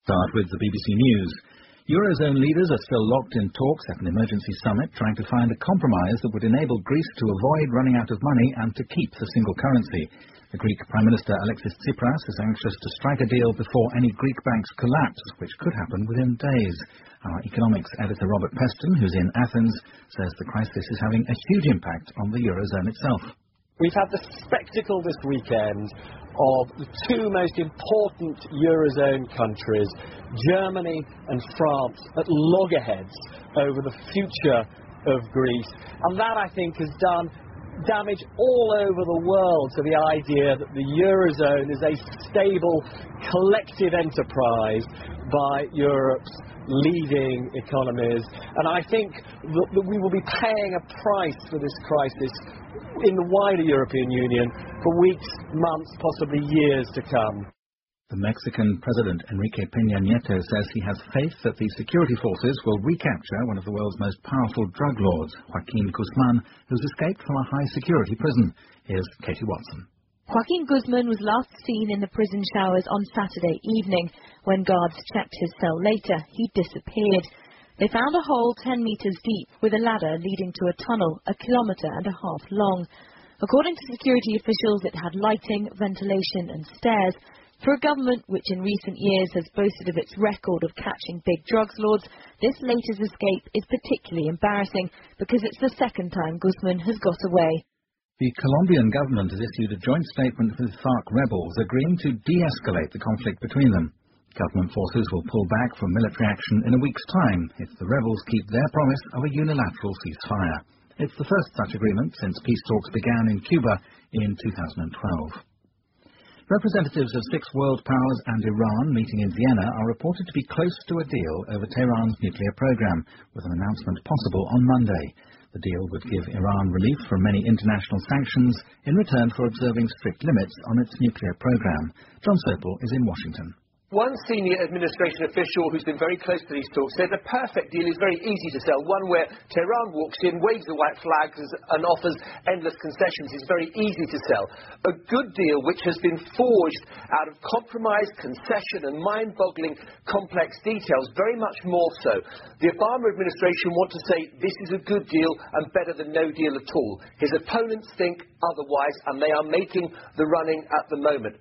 Start with the BBC News. Eurozone leaders are still locked in talks at an emergency summit trying to find a compromise that would enable Greece to avoid running out of money and to keep the single currency. The Greek Prime Minister Alexis Tsipras is anxious to strike a deal before any Greek banks collapse, which could happen within days. Our economics editor Robert Peston, who's in Athens, says the crisis is having a huge impact on the Eurozone itself. We've had the spectacle this weekend of the two most important Eurozone countries, Germany and France, at loggerheads over the future of Greece. And that, I think, has done damage all over the world to the idea that the Eurozone is a stable, collective enterprise by Europe's leading economies. And I think that we will be paying a price for this crisis in the wider European Union for weeks, months, possibly years to come. The Mexican President Enrique Peña Nieto says he has faith that the security forces will recapture one of the world's most powerful drug lords, Joaquin Guzman, who's escaped from a high-security prison. Here's Katie Watson. Joaquin Guzman was last seen in the prison showers on Saturday evening. When guards checked his cell later, he disappeared. They found a hole 10 metres deep with a ladder leading to a tunnel 1.5 kilometres long. According to security officials, it had lighting, ventilation and stairs. For a government which in recent years has boasted of its record of catching big drugs lords, this latest escape is particularly embarrassing because it's the second time Guzman has got away. The Colombian government has issued a joint statement with FARC rebels agreeing to de-escalate the conflict between them. Government forces will pull back from military action in a week's time if the rebels keep their promise of a unilateral ceasefire. It's the first such agreement since peace talks began in Cuba in 2012. Representatives of 6 world powers and Iran meeting in Vienna are reported to be close to a deal over Tehran's nuclear program, with an announcement possible on Monday. The deal would give Iran relief from many international sanctions in return for observing strict limits on its nuclear program. John Sopel is in Washington. One senior administration official who's been very close to these talks said the perfect deal is very easy to sell, one where Tehran walks in, waves the white flags and offers endless concessions is very easy to sell. A good deal which has been forged out of compromise, concession and mind-boggling complex details, very much more so. The Obama administration want to say this is a good deal and better than no deal at all. His opponents think otherwise and they are making the running at the moment.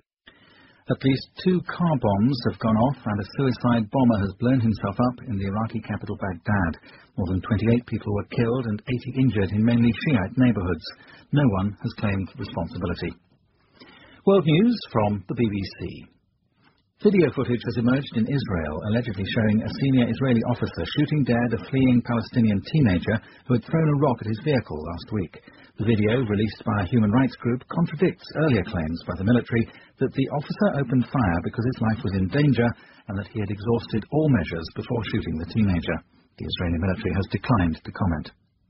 At least 2 car bombs have gone off and a suicide bomber has blown himself up in the Iraqi capital Baghdad. More than 28 people were killed and 80 injured in mainly Shiite neighbourhoods. No one has claimed responsibility. World news from the BBC. Video footage has emerged in Israel, allegedly showing a senior Israeli officer shooting dead a fleeing Palestinian teenager who had thrown a rock at his vehicle last week. The video, released by a human rights group, contradicts earlier claims by the military that the officer opened fire because his life was in danger and that he had exhausted all measures before shooting the teenager. The Israeli military has declined to comment.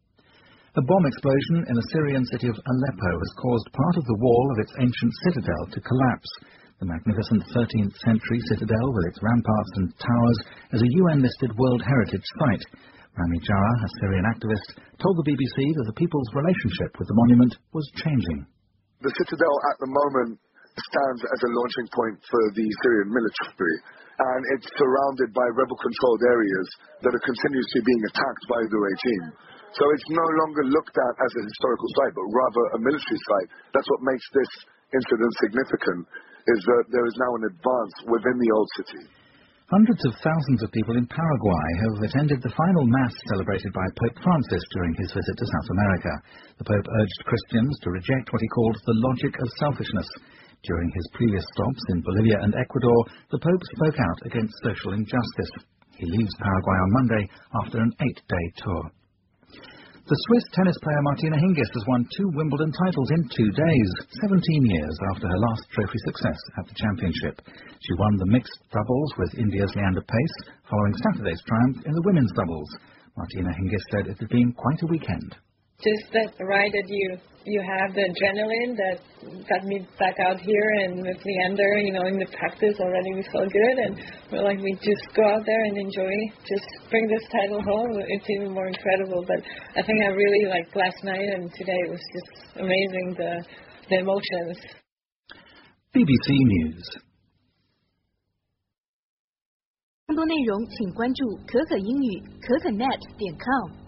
A bomb explosion in the Syrian city of Aleppo has caused part of the wall of its ancient citadel to collapse. The magnificent 13th century citadel with its ramparts and towers is a UN-listed World Heritage Site. Rami Jarrah, a Syrian activist, told the BBC that the people's relationship with the monument was changing. The citadel at the moment stands as a launching point for the Syrian military, and it's surrounded by rebel-controlled areas that are continuously being attacked by the regime. So it's no longer looked at as a historical site, but rather a military site. That's what makes this incident significant, is that there is now an advance within the old city. Hundreds of thousands of people in Paraguay have attended the final Mass celebrated by Pope Francis during his visit to South America. The Pope urged Christians to reject what he called the logic of selfishness. During his previous stops in Bolivia and Ecuador, the Pope spoke out against social injustice. He leaves Paraguay on Monday after an 8-day tour. The Swiss tennis player Martina Hingis has won 2 Wimbledon titles in 2 days, 17 years after her last trophy success at the championship. She won the mixed doubles with India's Leander Paes, following Saturday's triumph in the women's doubles. Martina Hingis said it had been quite a weekend. Just that right that you have the adrenaline that got me back out here, and with Leander, in the practice already we felt good, and we're like, we just go out there and enjoy, just bring this title home. It's even more incredible. But I think I really liked last night and today. It was just amazing, the emotions. BBC News. 更多内容请关注可可英语可可net.com。